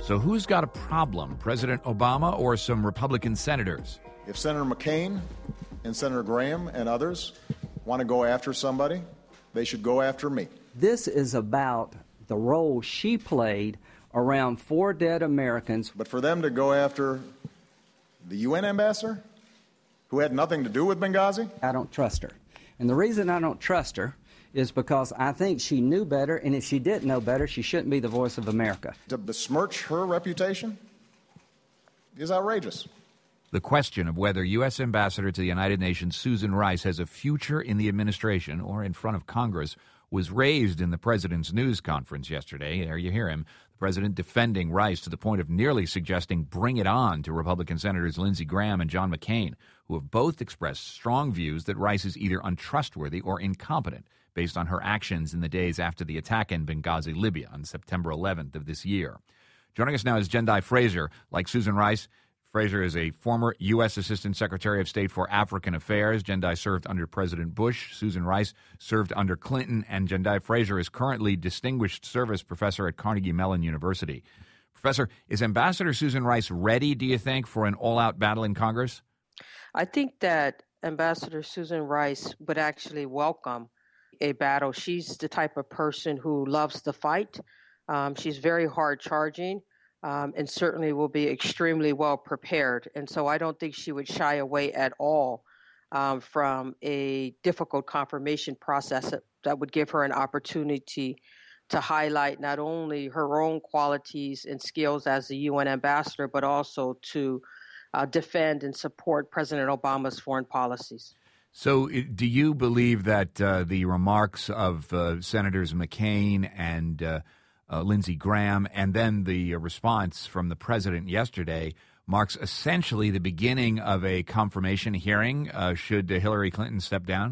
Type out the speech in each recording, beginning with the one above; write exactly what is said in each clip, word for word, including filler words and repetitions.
So who's got a problem, President Obama or some Republican senators? If Senator McCain and Senator Graham and others want to go after somebody, they should go after me. This is about the role she played around four dead Americans. But for them to go after the U N ambassador, who had nothing to do with Benghazi? I don't trust her. And the reason I don't trust her is because I think she knew better, and if she didn't know better, she shouldn't be the voice of America. To besmirch her reputation is outrageous. The question of whether U S. Ambassador to the United Nations Susan Rice has a future in the administration or in front of Congress was raised in the president's news conference yesterday. There you hear him, the president defending Rice to the point of nearly suggesting bring it on to Republican Senators Lindsey Graham and John McCain, who have both expressed strong views that Rice is either untrustworthy or incompetent based on her actions in the days after the attack in Benghazi, Libya on September eleventh of this year. Joining us now is Jendai Fraser. Like Susan Rice, Fraser is a former U S. Assistant Secretary of State for African Affairs. Jendai served under President Bush. Susan Rice served under Clinton. And Jendai Fraser is currently Distinguished Service Professor at Carnegie Mellon University. Professor, is Ambassador Susan Rice ready, do you think, for an all-out battle in Congress? I think that Ambassador Susan Rice would actually welcome a battle. She's the type of person who loves to fight. Um, she's very hard-charging. Um, and certainly will be extremely well prepared. And so I don't think she would shy away at all um, from a difficult confirmation process that, that would give her an opportunity to highlight not only her own qualities and skills as the U N ambassador, but also to uh, defend and support President Obama's foreign policies. So do you believe that uh, the remarks of uh, Senators McCain and uh, Uh, Lindsey Graham, and then the uh, response from the president yesterday marks essentially the beginning of a confirmation hearing uh, should uh, Hillary Clinton step down?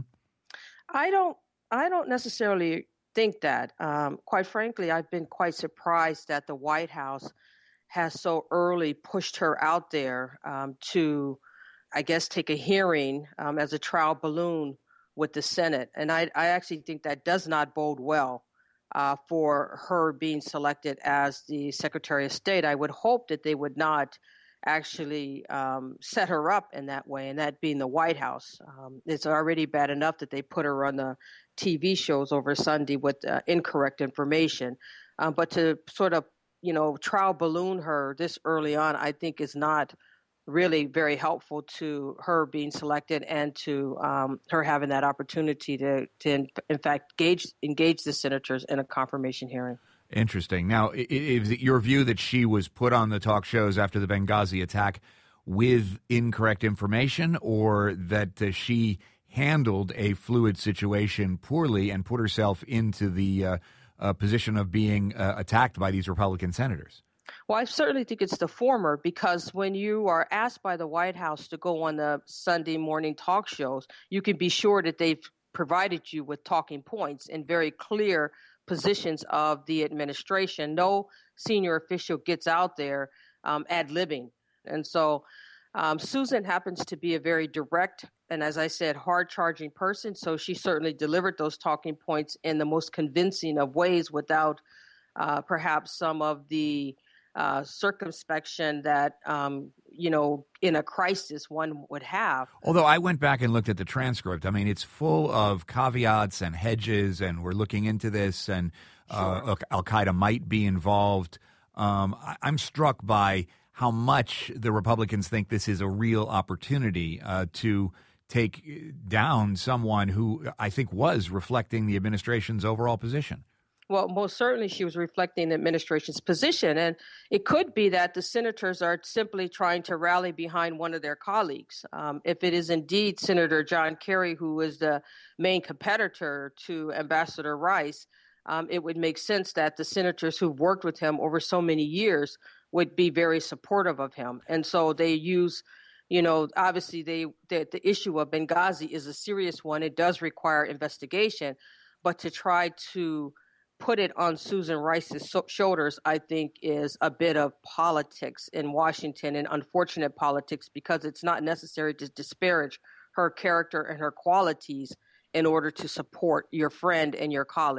I don't. I don't necessarily think that. Um, quite frankly, I've been quite surprised that the White House has so early pushed her out there um, to, I guess, take a hearing um, as a trial balloon with the Senate, and I, I actually think that does not bode well Uh, for her being selected as the Secretary of State. I would hope that they would not actually um, set her up in that way, and that being the White House. Um, it's already bad enough that they put her on the T V shows over Sunday with uh, incorrect information. Um, but to sort of, you know, trial balloon her this early on, I think is not really very helpful to her being selected and to um, her having that opportunity to, to in, in fact, engage, engage the senators in a confirmation hearing. Interesting. Now, is it your view that she was put on the talk shows after the Benghazi attack with incorrect information, or that uh, she handled a fluid situation poorly and put herself into the uh, uh, position of being uh, attacked by these Republican senators? Well, I certainly think it's the former, because when you are asked by the White House to go on the Sunday morning talk shows, you can be sure that they've provided you with talking points and very clear positions of the administration. No senior official gets out there um, ad-libbing. And so um, Susan happens to be a very direct and, as I said, hard-charging person. So she certainly delivered those talking points in the most convincing of ways without uh, perhaps some of the Uh, circumspection that, um, you know, in a crisis one would have. Although I went back and looked at the transcript. I mean, it's full of caveats and hedges, and we're looking into this, and uh, sure. Al-Qaeda might be involved. Um, I- I'm struck by how much the Republicans think this is a real opportunity uh, to take down someone who I think was reflecting the administration's overall position. Well, most certainly she was reflecting the administration's position. And it could be that the senators are simply trying to rally behind one of their colleagues. Um, if it is indeed Senator John Kerry, who is the main competitor to Ambassador Rice, um, it would make sense that the senators who've worked with him over so many years would be very supportive of him. And so they use, you know, obviously they the, the issue of Benghazi is a serious one. It does require investigation. But to try to put it on Susan Rice's so- shoulders, I think, is a bit of politics in Washington, and unfortunate politics, because it's not necessary to disparage her character and her qualities in order to support your friend and your colleague.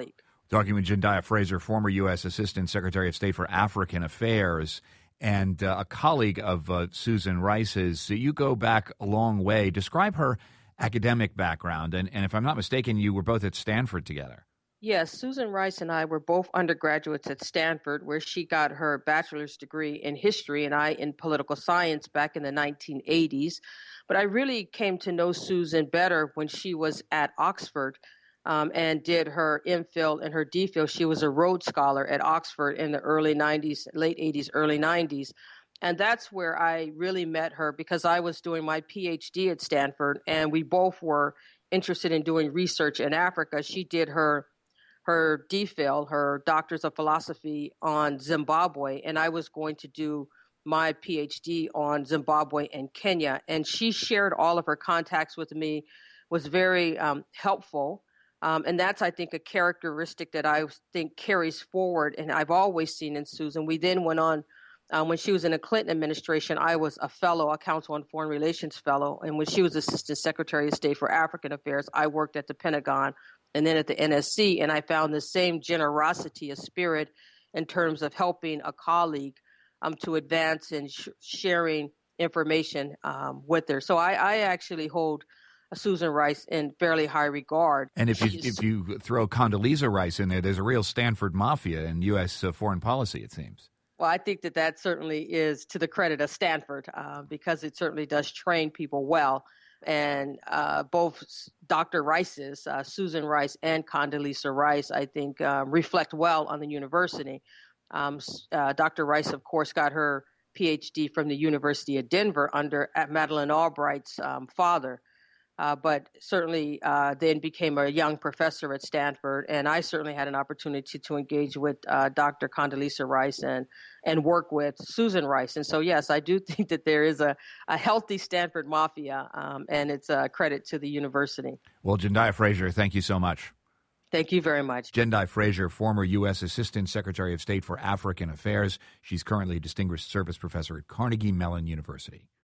Talking with Jendaya Fraser, former U S. Assistant Secretary of State for African Affairs and uh, a colleague of uh, Susan Rice's. So you go back a long way. Describe her academic background. And, and if I'm not mistaken, you were both at Stanford together. Yes, Susan Rice and I were both undergraduates at Stanford, where she got her bachelor's degree in history and I in political science back in the nineteen eighties. But I really came to know Susan better when she was at Oxford um, and did her MPhil and her DPhil. She was a Rhodes Scholar at Oxford in the early nineties, late eighties, early nineties. And that's where I really met her because I was doing my PhD at Stanford and we both were interested in doing research in Africa. She did her her DPhil, her Doctors of Philosophy, on Zimbabwe, and I was going to do my PhD on Zimbabwe and Kenya. And she shared all of her contacts with me, was very um, helpful. Um, and that's, I think, a characteristic that I think carries forward, and I've always seen in Susan. We then went on, um, when she was in the Clinton administration, I was a fellow, a Council on Foreign Relations fellow. And when she was Assistant Secretary of State for African Affairs, I worked at the Pentagon and then at the N S C, and I found the same generosity of spirit in terms of helping a colleague um, to advance and sh- sharing information um, with her. So I, I actually hold Susan Rice in fairly high regard. And if you, if you throw Condoleezza Rice in there, there's a real Stanford mafia in U S uh, foreign policy, it seems. Well, I think that that certainly is to the credit of Stanford uh, because it certainly does train people well. And uh, both Doctor Rice's, uh, Susan Rice and Condoleezza Rice, I think, uh, reflect well on the university. Um, uh, Doctor Rice, of course, got her PhD from the University of Denver under Madeleine Albright's um, father, uh, but certainly uh, then became a young professor at Stanford. And I certainly had an opportunity to engage with uh, Doctor Condoleezza Rice and and work with Susan Rice. And so, yes, I do think that there is a, a healthy Stanford mafia, um, and it's a credit to the university. Well, Jendaya Fraser, thank you so much. Thank you very much. Jendaya Fraser, former U S. Assistant Secretary of State for African Affairs. She's currently a Distinguished Service Professor at Carnegie Mellon University.